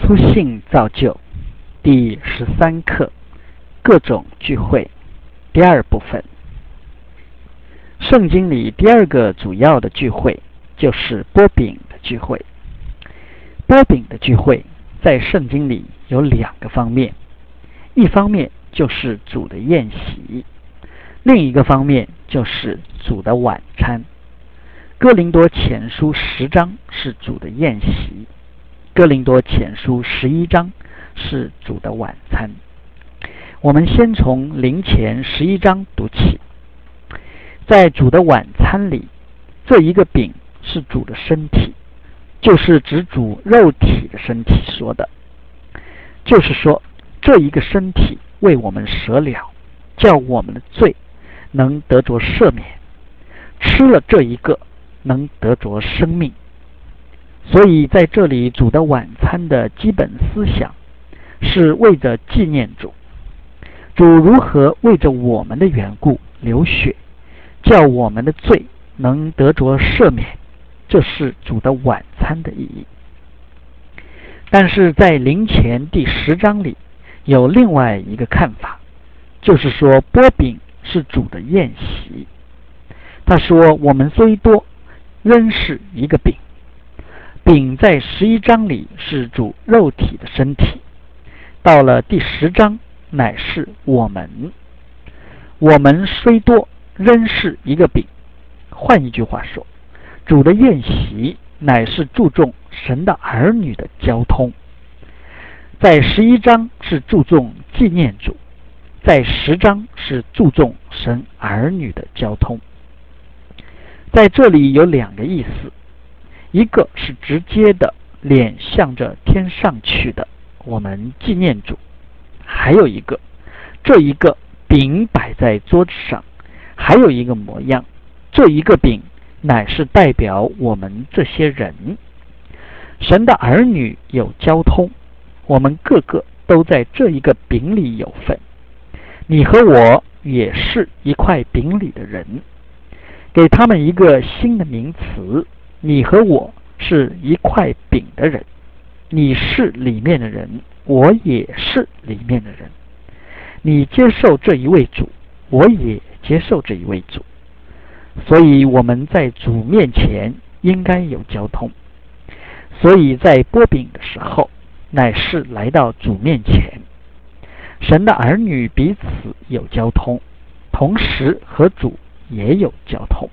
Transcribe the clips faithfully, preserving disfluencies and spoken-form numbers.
初信造就第十三课各种聚会第二部分。圣经里第二个主要的聚会就是擘饼的聚会。擘饼的聚会在圣经里有两个方面，一方面就是主的宴席，另一个方面就是主的晚餐。哥林多前书十章是主的宴席，哥林多前书十一章是主的晚餐。我们先从林前十一章读起。在主的晚餐里，这一个饼是主的身体，就是指主肉体的身体说的，就是说这一个身体为我们舍了，叫我们的罪能得着赦免，吃了这一个能得着生命。所以在这里主的晚餐的基本思想是为着纪念主，主如何为着我们的缘故流血，叫我们的罪能得着赦免，这是主的晚餐的意义。但是在林前第十章里有另外一个看法，就是说擘饼是主的宴席。他说我们虽多，仍是一个饼。饼在十一章里是主肉体的身体，到了第十章乃是我们。我们虽多，仍是一个饼。换一句话说，主的宴席乃是注重神的儿女的交通。在十一章是注重纪念主，在十章是注重神儿女的交通。在这里有两个意思，一个是直接的脸向着天上去的，我们纪念主；还有一个，这一个饼摆在桌子上，还有一个模样，这一个饼乃是代表我们这些人。神的儿女有交通，我们个个都在这一个饼里有份。你和我也是一块饼里的人，给他们一个新的名词，你和我是一块饼的人。你是里面的人，我也是里面的人。你接受这一位主，我也接受这一位主。所以我们在主面前应该有交通。所以在擘饼的时候，乃是来到主面前。神的儿女彼此有交通，同时和主也有交通。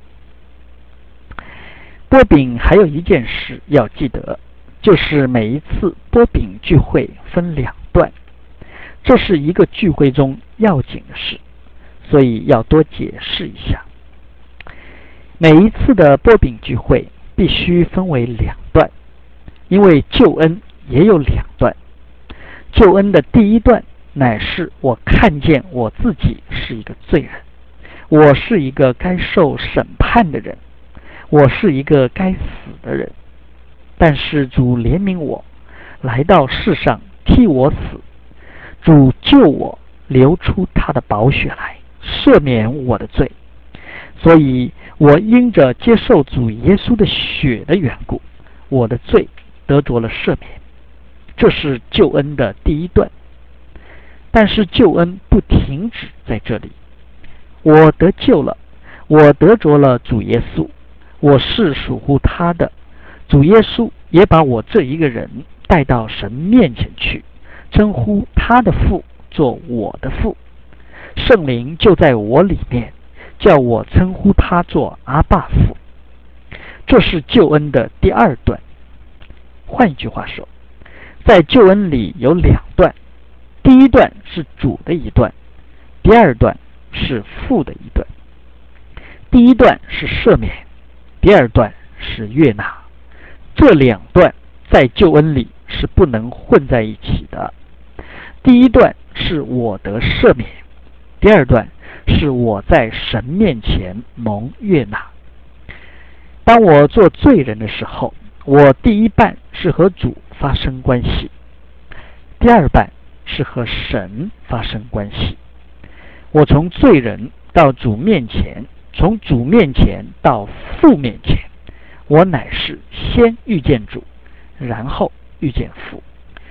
擘饼还有一件事要记得，就是每一次擘饼聚会分两段，这是一个聚会中要紧的事，所以要多解释一下。每一次的擘饼聚会必须分为两段，因为救恩也有两段。救恩的第一段乃是我看见我自己是一个罪人，我是一个该受审判的人，我是一个该死的人，但是主怜悯我，来到世上替我死。主救我，流出他的宝血来，赦免我的罪。所以我因着接受主耶稣的血的缘故，我的罪得着了赦免。这是救恩的第一段。但是救恩不停止在这里。我得救了，我得着了主耶稣，我是属乎他的。主耶稣也把我这一个人带到神面前去，称呼他的父做我的父。圣灵就在我里面，叫我称呼他做阿爸父。这是救恩的第二段。换一句话说，在救恩里有两段，第一段是主的一段，第二段是父的一段。第一段是赦免，第二段是悦纳。这两段在救恩里是不能混在一起的。第一段是我得赦免，第二段是我在神面前蒙悦纳。当我做罪人的时候，我第一半是和主发生关系，第二半是和神发生关系。我从罪人到主面前，从主面前到父面前，我乃是先遇见主，然后遇见父。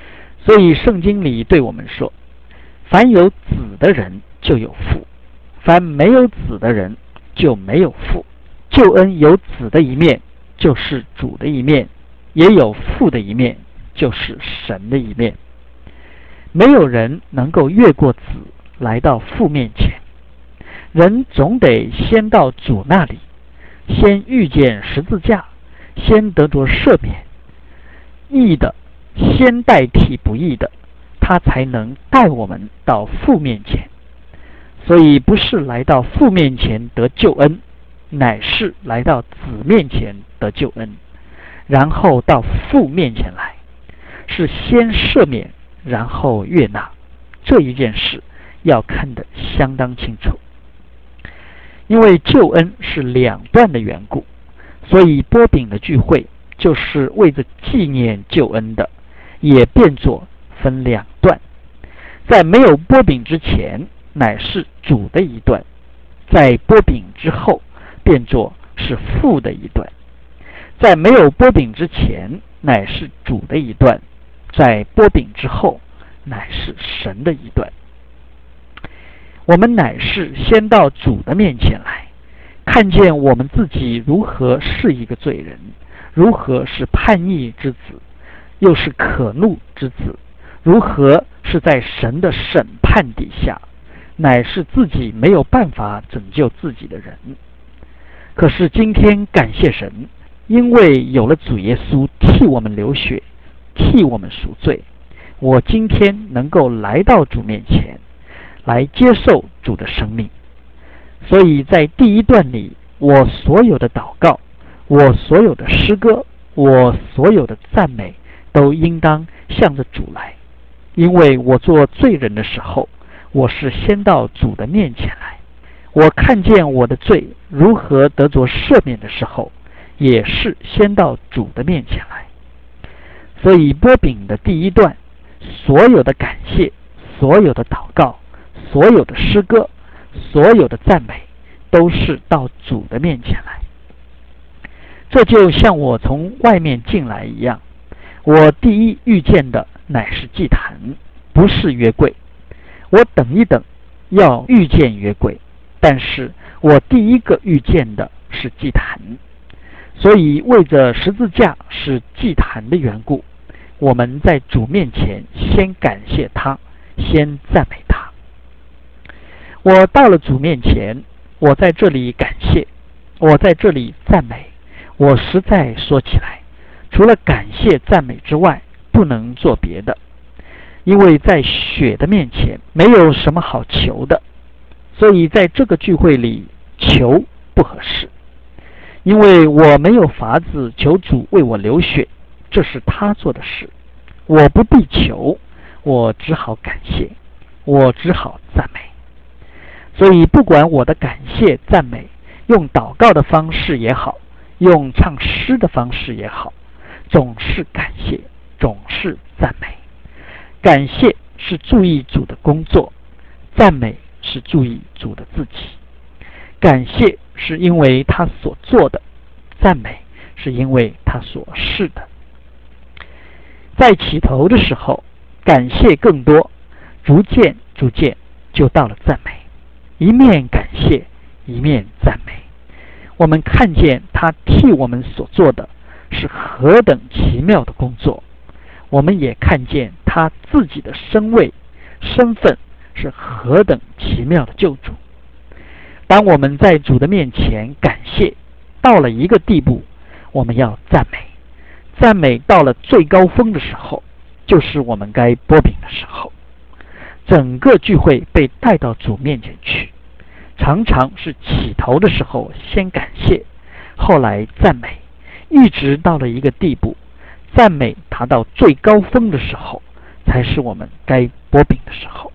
所以圣经里对我们说，凡有子的人就有父，凡没有子的人就没有父。救恩有子的一面，就是主的一面，也有父的一面，就是神的一面。没有人能够越过子来到父面前，人总得先到主那里，先遇见十字架，先得着赦免，义的先代替不义的，他才能带我们到父面前。所以不是来到父面前得救恩，乃是来到子面前得救恩，然后到父面前来，是先赦免，然后悦纳。这一件事要看得相当清楚。因为救恩是两段的缘故，所以波饼的聚会就是为着纪念救恩的，也变作分两段。在没有波饼之前，乃是主的一段；在波饼之后，变作是父的一段。在没有波饼之前，乃是主的一段；在波饼之后，乃是神的一段。我们乃是先到主的面前来，看见我们自己如何是一个罪人，如何是叛逆之子，又是可怒之子，如何是在神的审判底下，乃是自己没有办法拯救自己的人。可是今天感谢神，因为有了主耶稣替我们流血，替我们赎罪，我今天能够来到主面前，来接受主的生命。所以在第一段里，我所有的祷告，我所有的诗歌，我所有的赞美，都应当向着主来。因为我做罪人的时候，我是先到主的面前来，我看见我的罪如何得着赦免的时候，也是先到主的面前来。所以波饼的第一段，所有的感谢，所有的祷告，所有的诗歌，所有的赞美，都是到主的面前来。这就像我从外面进来一样，我第一遇见的乃是祭坛，不是约柜。我等一等，要遇见约柜，但是我第一个遇见的是祭坛。所以为着十字架是祭坛的缘故，我们在主面前先感谢他，先赞美他。我到了主面前，我在这里感谢，我在这里赞美。我实在说起来，除了感谢赞美之外，不能做别的。因为在血的面前没有什么好求的，所以在这个聚会里求不合适。因为我没有法子求主为我流血，这是他做的事，我不必求，我只好感谢，我只好赞美。所以不管我的感谢赞美用祷告的方式也好，用唱诗的方式也好，总是感谢，总是赞美。感谢是注意主的工作，赞美是注意主的自己。感谢是因为他所做的，赞美是因为他所是的。在起头的时候，感谢更多，逐渐逐渐就到了赞美，一面感谢，一面赞美。我们看见他替我们所做的是何等奇妙的工作，我们也看见他自己的身位身份是何等奇妙的救主。当我们在主的面前感谢到了一个地步，我们要赞美，赞美到了最高峰的时候，就是我们该波饼的时候。整个聚会被带到主面前去，常常是起头的时候先感谢，后来赞美，一直到了一个地步，赞美达到最高峰的时候，才是我们该波饼的时候。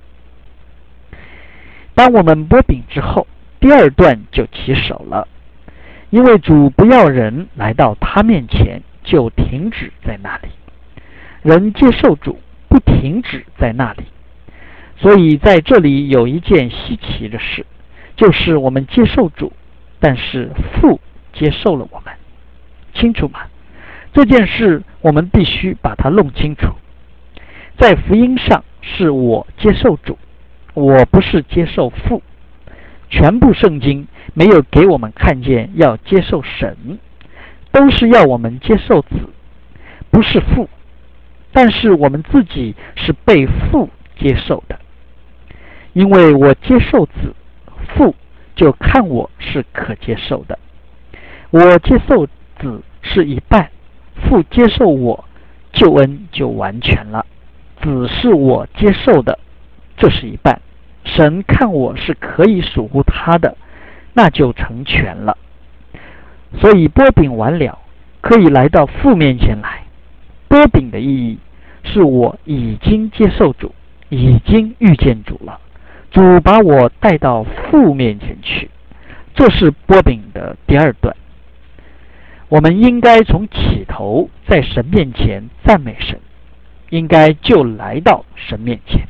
当我们波饼之后，第二段就起手了。因为主不要人来到他面前就停止在那里，人接受主不停止在那里。所以在这里有一件稀奇的事，就是我们接受主，但是父接受了我们，清楚吗？这件事我们必须把它弄清楚。 在福音上是我接受主，我不是接受父。全部圣经没有给我们看见要接受神，都是要我们接受子，不是父。但是我们自己是被父接受的，因为我接受子，父就看我是可接受的。我接受子是一半，父接受我，救恩就完全了。子是我接受的，这是一半。神看我是可以属乎他的，那就成全了。所以波饼完了，可以来到父面前来。波饼的意义是我已经接受主，已经遇见主了，主把我带到父面前去，这是波饼的第二段。我们应该从起头在神面前赞美神，应该就来到神面前。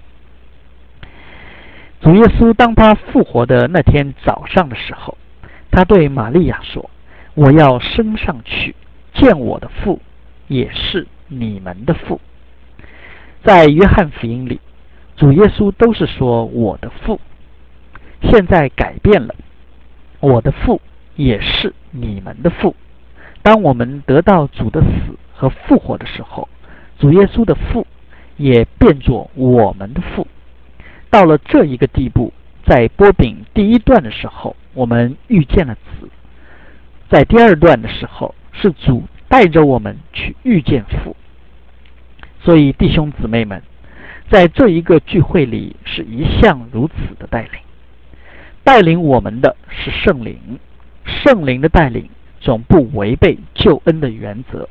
主耶稣当他复活的那天早上的时候，他对玛利亚说，我要升上去见我的父，也是你们的父。在约翰福音里，主耶稣都是说我的父，现在改变了，我的父也是你们的父。当我们得到主的死和复活的时候，主耶稣的父也变作我们的父。到了这一个地步，在波饼第一段的时候，我们遇见了子；在第二段的时候，是主带着我们去遇见父。所以弟兄姊妹们，在这一个聚会里是一向如此的带领，带领我们的是圣灵，圣灵的带领总不违背救恩的原则，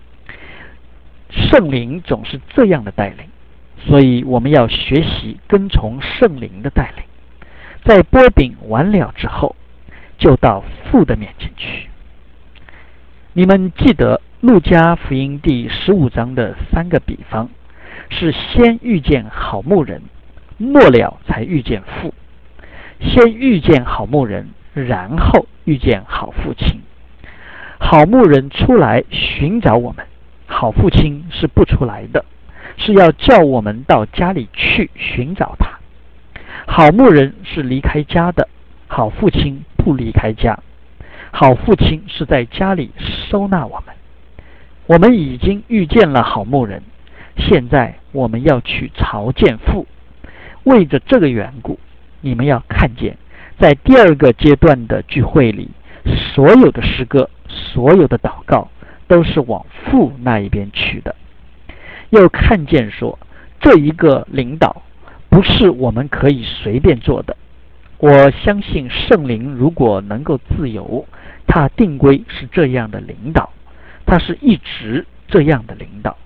圣灵总是这样的带领。所以我们要学习跟从圣灵的带领，在波饼完了之后，就到父的面前去。你们记得路加福音第十五章的三个比方，是先遇见好牧人，末了才遇见父。先遇见好牧人，然后遇见好父亲。好牧人出来寻找我们，好父亲是不出来的，是要叫我们到家里去寻找他。好牧人是离开家的，好父亲不离开家。好父亲是在家里收纳我们。我们已经遇见了好牧人，现在我们要去朝见父。为着这个缘故，你们要看见，在第二个阶段的聚会里，所有的诗歌，所有的祷告，都是往父那一边去的。又看见说，这一个领导不是我们可以随便做的。我相信圣灵如果能够自由，他定规是这样的领导，他是一直这样的领导。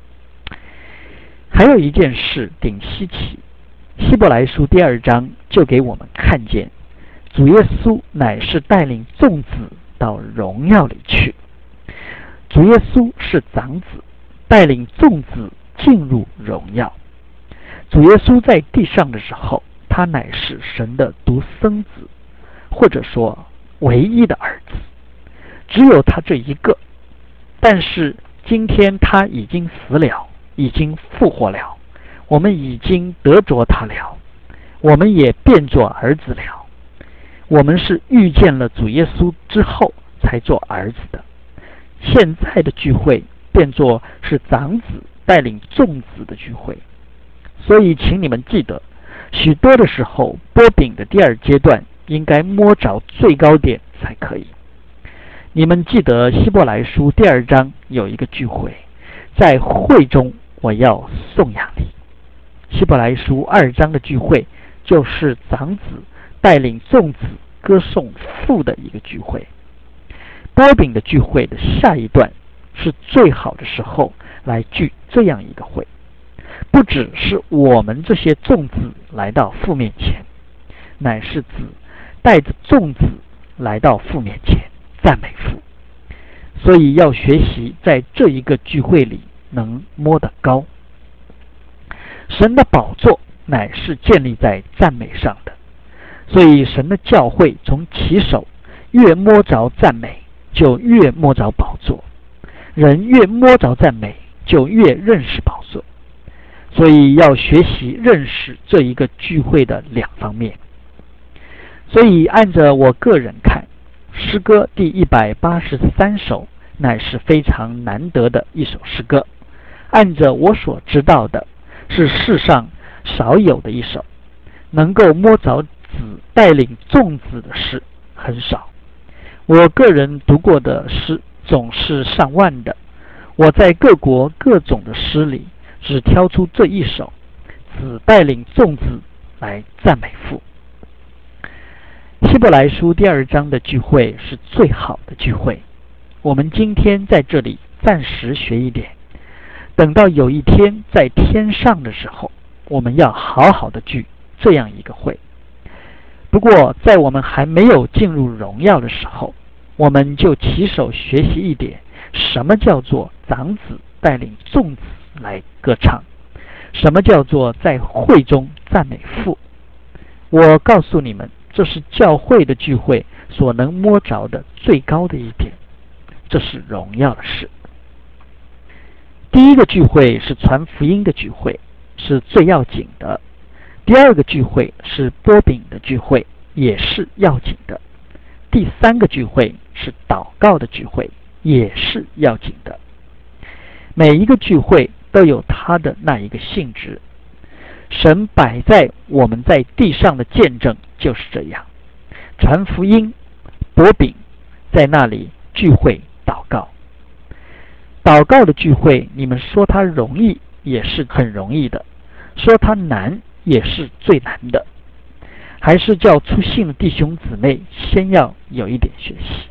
还有一件事顶稀奇，希伯来书第二章就给我们看见，主耶稣乃是带领众子到荣耀里去。主耶稣是长子，带领众子进入荣耀。主耶稣在地上的时候，他乃是神的独生子，或者说唯一的儿子，只有他这一个。但是今天他已经死了，已经复活了，我们已经得着他了，我们也变作儿子了。我们是遇见了主耶稣之后才做儿子的。现在的聚会变作是长子带领众子的聚会。所以请你们记得，许多的时候波饼的第二阶段应该摸着最高点才可以。你们记得希伯来书第二章有一个聚会，在会中我要颂扬你。希伯来书二章的聚会就是长子带领众子歌颂父的一个聚会。波饼的聚会的下一段是最好的时候来聚这样一个会，不只是我们这些众子来到父面前，乃是子带着众子来到父面前赞美父。所以要学习在这一个聚会里能摸得高。神的宝座乃是建立在赞美上的，所以神的教会从起手越摸着赞美，就越摸着宝座。人越摸着赞美，就越认识宝座。 所以要学习认识这一个聚会的两方面。所以按着我个人看，诗歌第一百八十三首乃是非常难得的一首诗歌，按着我所知道的，是世上少有的一首，能够摸着子带领众子的诗很少。我个人读过的诗总是上万的，我在各国各种的诗里只挑出这一首，子带领众子来赞美父。希伯来书第二章的聚会是最好的聚会，我们今天在这里暂时学一点，等到有一天在天上的时候，我们要好好的聚这样一个会。不过在我们还没有进入荣耀的时候，我们就起手学习一点，什么叫做长子带领众子来歌唱，什么叫做在会中赞美父。我告诉你们，这是教会的聚会所能摸着的最高的一点，这是荣耀的事。第一个聚会是传福音的聚会，是最要紧的。第二个聚会是擘饼的聚会，也是要紧的。第三个聚会是祷告的聚会，也是要紧的。每一个聚会都有它的那一个性质，神摆在我们在地上的见证就是这样，传福音、擘饼，在那里聚会祷告。祷告的聚会，你们说它容易也是很容易的，说它难也是最难的，还是叫出信的弟兄姊妹先要有一点学习。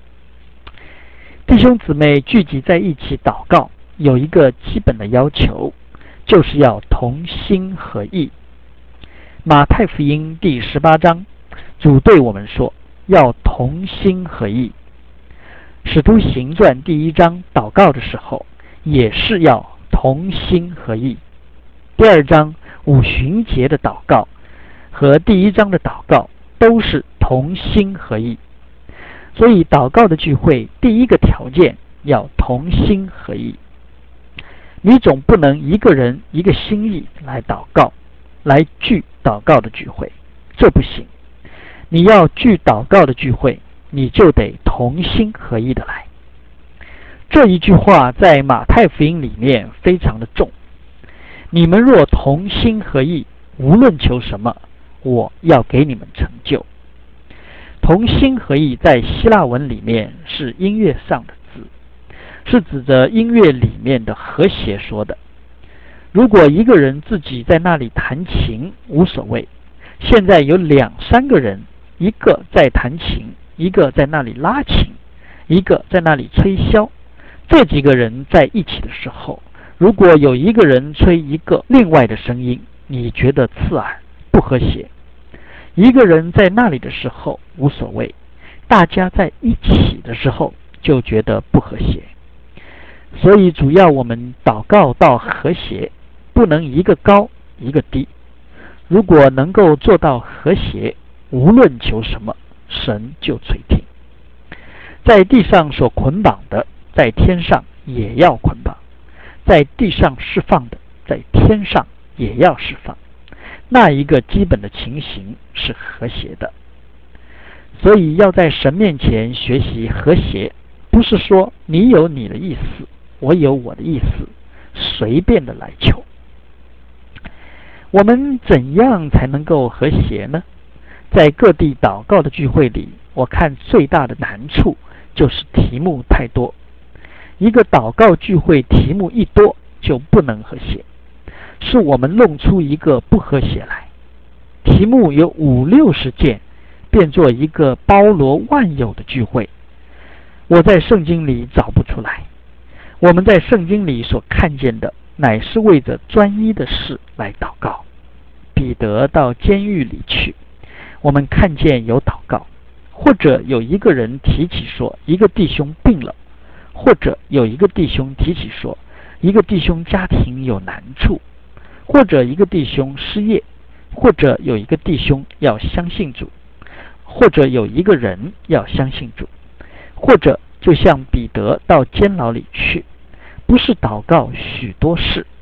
弟兄姊妹聚集在一起祷告，有一个基本的要求，就是要同心合意。马太福音第十八章，主对我们说，要同心合意。使徒行传第一章祷告的时候，也是要同心合意。第二章五旬节的祷告和第一章的祷告都是同心合意。所以祷告的聚会，第一个条件要同心合意。你总不能一个人一个心意来祷告，来聚祷告的聚会，这不行。你要聚祷告的聚会，你就得同心合意的来。这一句话在马太福音里面非常的重。你们若同心合意，无论求什么，我要给你们成就。同心合意在希腊文里面是音乐上的字，是指着音乐里面的和谐说的。如果一个人自己在那里弹琴无所谓，现在有两三个人，一个在弹琴，一个在那里拉琴，一个在那里吹箫，这几个人在一起的时候，如果有一个人吹一个另外的声音，你觉得刺耳不和谐。一个人在那里的时候无所谓，大家在一起的时候就觉得不和谐。所以主要我们祷告到和谐，不能一个高一个低。如果能够做到和谐，无论求什么，神就垂听。在地上所捆绑的，在天上也要捆绑；在地上释放的，在天上也要释放。那一个基本的情形是和谐的。所以要在神面前学习和谐，不是说你有你的意思，我有我的意思，随便的来求。我们怎样才能够和谐呢？在各地祷告的聚会里，我看最大的难处就是题目太多。一个祷告聚会题目一多，就不能和谐，是我们弄出一个不和谐来。题目有五六十件，变作一个包罗万有的聚会，我在圣经里找不出来。我们在圣经里所看见的，乃是为着专一的事来祷告。彼得到监狱里去，我们看见有祷告，或者有一个人提起说一个弟兄病了，或者有一个弟兄提起说一个弟兄家庭有难处，或者一个弟兄失业，或者有一个弟兄要相信主，或者有一个人要相信主，或者就像彼得到监牢里去，不是祷告许多事，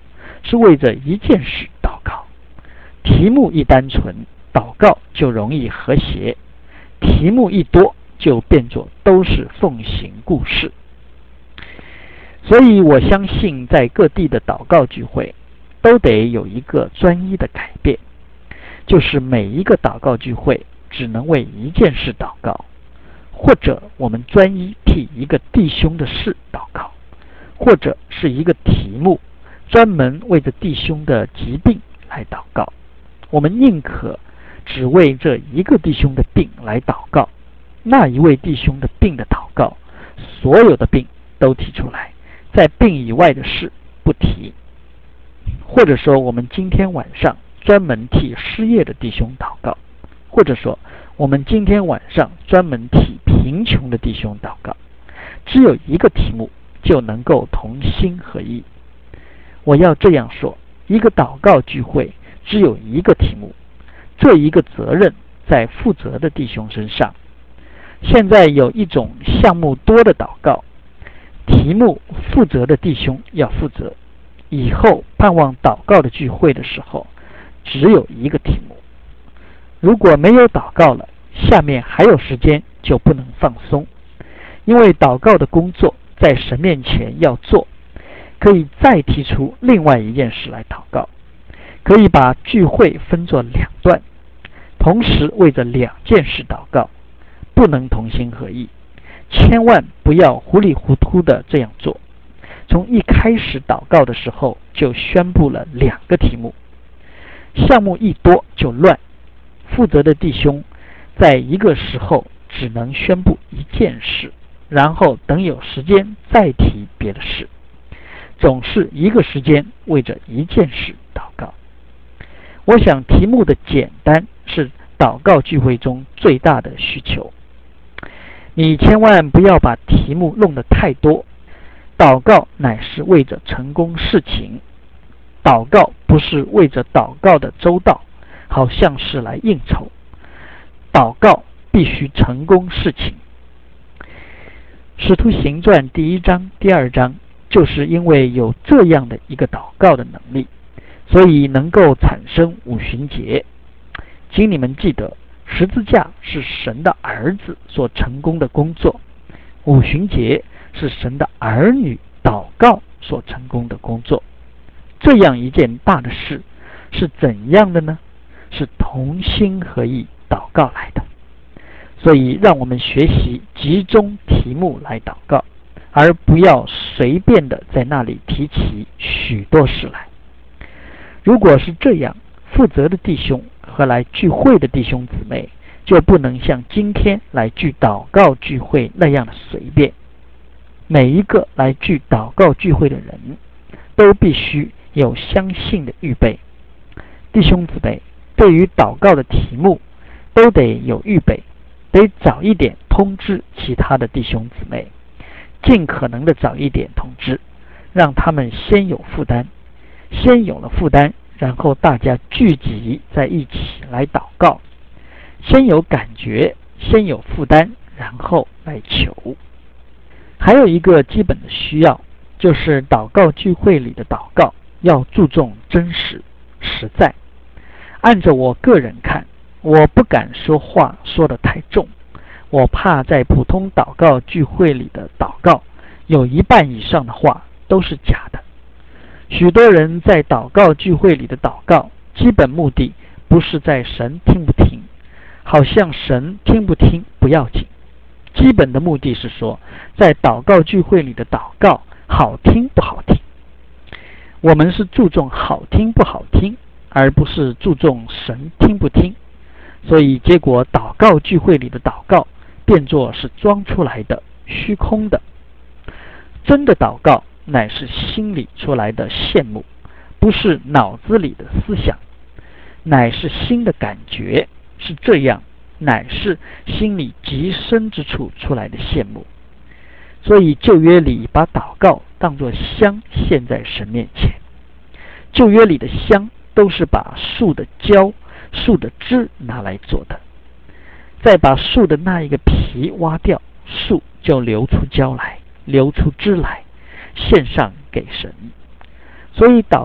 是为着一件事祷告。题目一单纯，祷告就容易和谐；题目一多，就变作都是奉行故事。所以我相信在各地的祷告聚会都得有一个专一的改变，就是每一个祷告聚会只能为一件事祷告，或者我们专一替一个弟兄的事祷告，或者是一个题目专门为着弟兄的疾病来祷告。我们宁可只为这一个弟兄的病来祷告，那一位弟兄的病的祷告，所有的病都提出来，在病以外的事不提。或者说我们今天晚上专门替失业的弟兄祷告，或者说我们今天晚上专门替贫穷的弟兄祷告。只有一个题目就能够同心合意。我要这样说，一个祷告聚会只有一个题目，这一个责任在负责的弟兄身上。现在有一种项目多的祷告，题目负责的弟兄要负责，以后盼望祷告的聚会的时候只有一个题目。如果没有祷告了，下面还有时间就不能放松，因为祷告的工作在神面前要做，可以再提出另外一件事来祷告，可以把聚会分作两段，同时为着两件事祷告，不能同心合意。千万不要糊里糊涂的这样做，从一开始祷告的时候就宣布了两个题目，项目一多就乱，负责的弟兄在一个时候只能宣布一件事，然后等有时间再提别的事，总是一个时间为着一件事祷告。我想题目的简单是祷告聚会中最大的需求。你千万不要把题目弄得太多，祷告乃是为着成功事情，祷告不是为着祷告的周到，好像是来应酬。祷告必须成功事情。使徒行传第一章第二章就是因为有这样的一个祷告的能力，所以能够产生五旬节。请你们记得，十字架是神的儿子所成功的工作，五旬节是神的儿女祷告所成功的工作。这样一件大的事是怎样的呢？是同心合意祷告来的。所以让我们学习集中题目来祷告，而不要随便的在那里提起许多事来。如果是这样，负责的弟兄和来聚会的弟兄姊妹就不能像今天来聚祷告聚会那样的随便。每一个来聚祷告聚会的人都必须有相信的预备。弟兄姊妹对于祷告的题目都得有预备，得早一点通知其他的弟兄姊妹，尽可能的早一点通知，让他们先有负担。先有了负担，然后大家聚集在一起来祷告。先有感觉，先有负担，然后来求。还有一个基本的需要，就是祷告聚会里的祷告要注重真实实在。按照我个人看，我不敢说话说得太重，我怕在普通祷告聚会里的祷告有一半以上的话都是假的。许多人在祷告聚会里的祷告，基本目的不是在神听不听，好像神听不听不要紧，基本的目的是说，在祷告聚会里的祷告好听不好听。我们是注重好听不好听，而不是注重神听不听。所以结果祷告聚会里的祷告变作是装出来的虚空的。真的祷告乃是心里出来的羡慕，不是脑子里的思想，乃是心的感觉，是这样，乃是心里极深之处出来的羡慕。所以旧约里把祷告当作香献在神面前，旧约里的香都是把树的胶、树的枝拿来做的，再把树的那一个皮挖掉，树就流出胶来，流出枝来，献上给神。所以祷告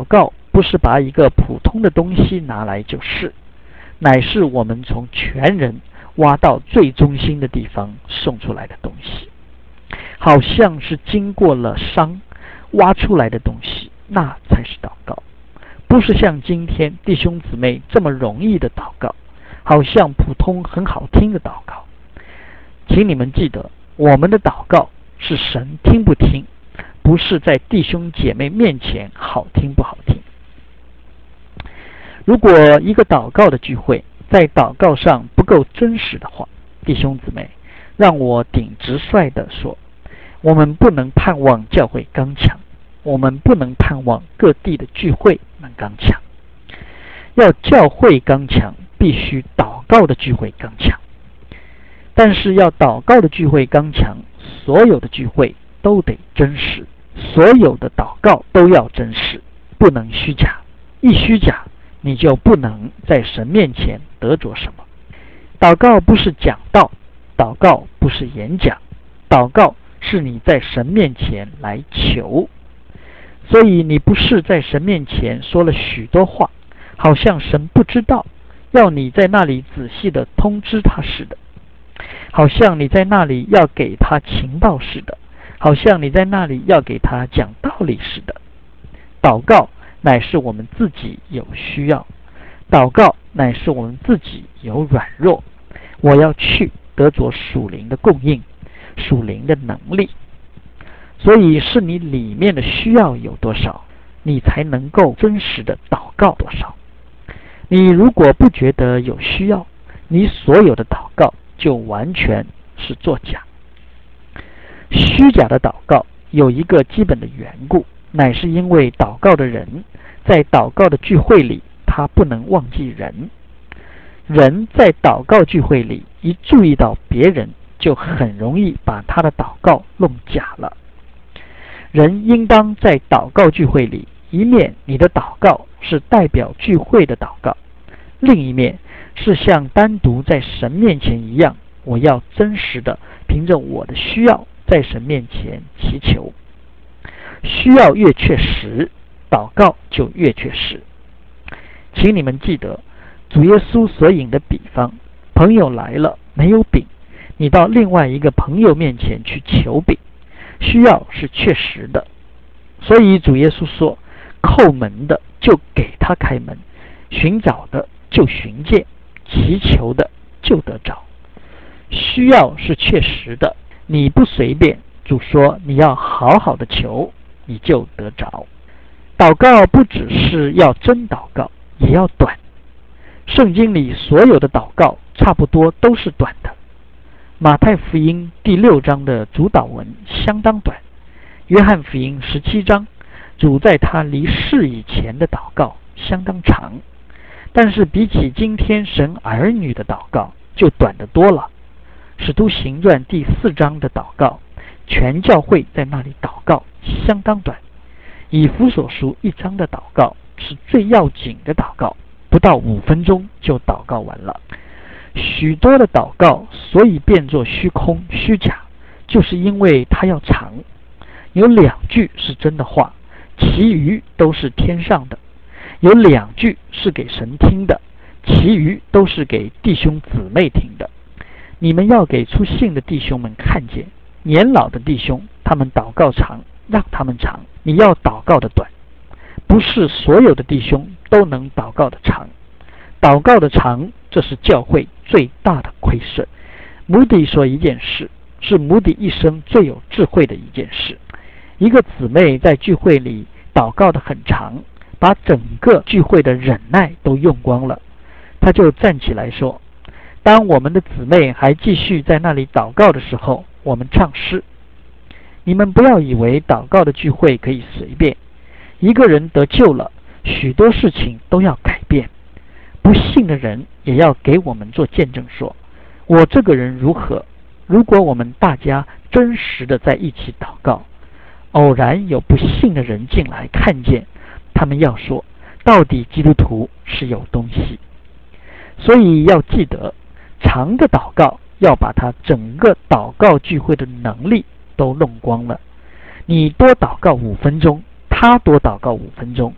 不是把一个普通的东西拿来就是，乃是我们从全人挖到最中心的地方送出来的东西，好像是经过了伤挖出来的东西，那才是祷告。不是像今天弟兄姊妹这么容易的祷告，好像普通很好听的祷告。请你们记得，我们的祷告是神听不听，不是在弟兄姐妹面前好听不好听。如果一个祷告的聚会在祷告上不够真实的话，弟兄姊妹，让我顶直率地说，我们不能盼望教会刚强，我们不能盼望各地的聚会能刚强。要教会刚强，必须祷告的聚会刚强。但是要祷告的聚会刚强，所有的聚会都得真实，所有的祷告都要真实，不能虚假。一虚假，你就不能在神面前得着什么。祷告不是讲道，祷告不是演讲，祷告是你在神面前来求。所以你不是在神面前说了许多话，好像神不知道，要你在那里仔细的通知他似的，好像你在那里要给他情报似的，好像你在那里要给他讲道理似的。祷告乃是我们自己有需要，祷告乃是我们自己有软弱，我要去得着属灵的供应，属灵的能力。所以是你里面的需要有多少，你才能够真实的祷告多少。你如果不觉得有需要，你所有的祷告就完全是作假。虚假的祷告有一个基本的缘故，乃是因为祷告的人在祷告的聚会里，他不能忘记人。人在祷告聚会里一注意到别人，就很容易把他的祷告弄假了。人应当在祷告聚会里，一面你的祷告是代表聚会的祷告，另一面是像单独在神面前一样，我要真实的凭着我的需要在神面前祈求。需要越确实，祷告就越确实。请你们记得主耶稣所引的比方，朋友来了没有饼，你到另外一个朋友面前去求饼，需要是确实的。所以主耶稣说，叩门的就给他开门，寻找的就寻见，祈求的就得着。需要是确实的，你不随便，主说你要好好的求，你就得着。祷告不只是要真祷告，也要短。圣经里所有的祷告差不多都是短的。马太福音第六章的主祷文相当短，约翰福音十七章主在他离世以前的祷告相当长，但是比起今天神儿女的祷告就短得多了。使徒行传第四章的祷告，全教会在那里祷告相当短。以弗所书一章的祷告是最要紧的祷告，不到五分钟就祷告完了。许多的祷告所以变作虚空虚假，就是因为它要长。有两句是真的话，其余都是天上的；有两句是给神听的，其余都是给弟兄姊妹听的。你们要给出信的弟兄们看见，年老的弟兄他们祷告长，让他们长；你要祷告的短。不是所有的弟兄都能祷告的长，祷告的长，这是教会最大的亏损。摩底说一件事，是摩底一生最有智慧的一件事。一个姊妹在聚会里祷告的很长，把整个聚会的忍耐都用光了，她就站起来说，当我们的姊妹还继续在那里祷告的时候，我们唱诗。你们不要以为祷告的聚会可以随便，一个人得救了，许多事情都要改变。不信的人也要给我们做见证说，我这个人如何。如果我们大家真实的在一起祷告，偶然有不信的人进来看见，他们要说，到底基督徒是有东西。所以要记得，长的祷告要把它整个祷告聚会的能力都弄光了。你多祷告五分钟，他多祷告五分钟，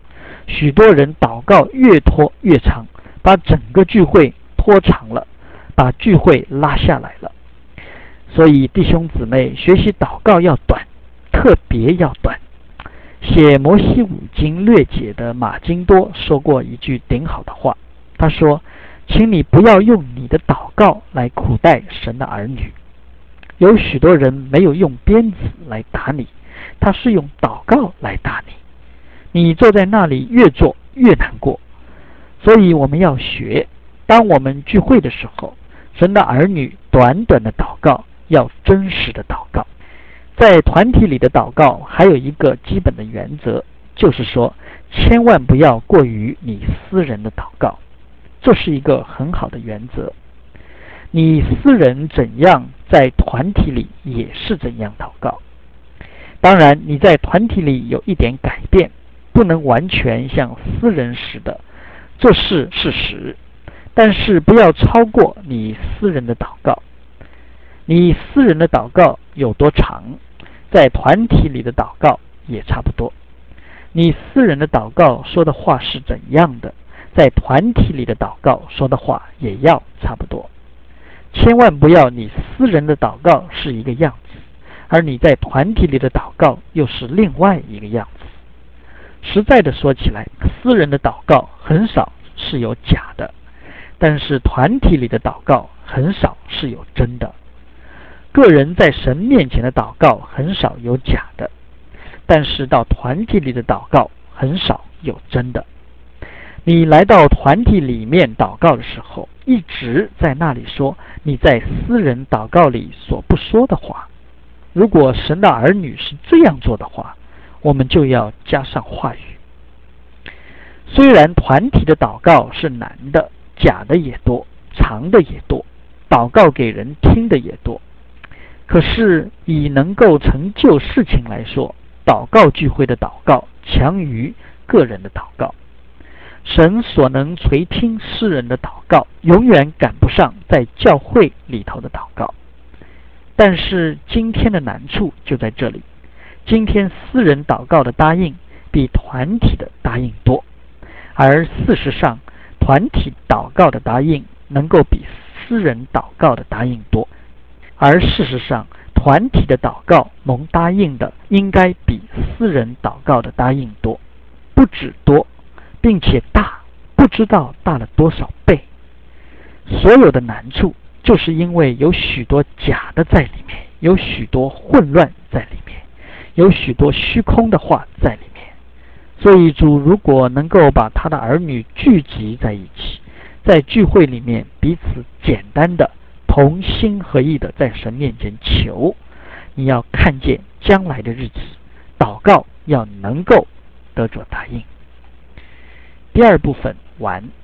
许多人祷告越拖越长，把整个聚会拖长了，把聚会拉下来了。所以弟兄姊妹，学习祷告要短，特别要短。写摩西五经略解的马金多说过一句顶好的话，他说：请你不要用你的祷告来苦待神的儿女。有许多人没有用鞭子来打你，他是用祷告来打你，你坐在那里越坐越难过。所以我们要学，当我们聚会的时候，神的儿女短短的祷告要真实的祷告。在团体里的祷告还有一个基本的原则，就是说千万不要过于你私人的祷告，这是一个很好的原则。你私人怎样，在团体里也是怎样祷告。当然你在团体里有一点改变，不能完全像私人时的，这是事实，但是不要超过你私人的祷告。你私人的祷告有多长，在团体里的祷告也差不多。你私人的祷告说的话是怎样的，在团体里的祷告说的话也要差不多。千万不要你私人的祷告是一个样子，而你在团体里的祷告又是另外一个样子。实在的说起来，私人的祷告很少是有假的，但是团体里的祷告很少是有真的。个人在神面前的祷告很少有假的，但是到团体里的祷告很少有真的。你来到团体里面祷告的时候，一直在那里说你在私人祷告里所不说的话。如果神的儿女是这样做的话，我们就要加上话语。虽然团体的祷告是难的，假的也多，长的也多，祷告给人听的也多，可是以能够成就事情来说，祷告聚会的祷告强于个人的祷告。神所能垂听世人的祷告，永远赶不上在教会里头的祷告。但是今天的难处就在这里，今天私人祷告的答应比团体的答应多，而事实上团体祷告的答应能够比私人祷告的答应多，而事实上团体的祷告蒙答应的应该比私人祷告的答应多，不止多，并且大，不知道大了多少倍。所有的难处就是因为有许多假的在里面，有许多混乱在里面，有许多虚空的话在里面。所以主如果能够把他的儿女聚集在一起，在聚会里面彼此简单的同心合意的在神面前求，你要看见将来的日子，祷告要能够得着答应。第二部分完。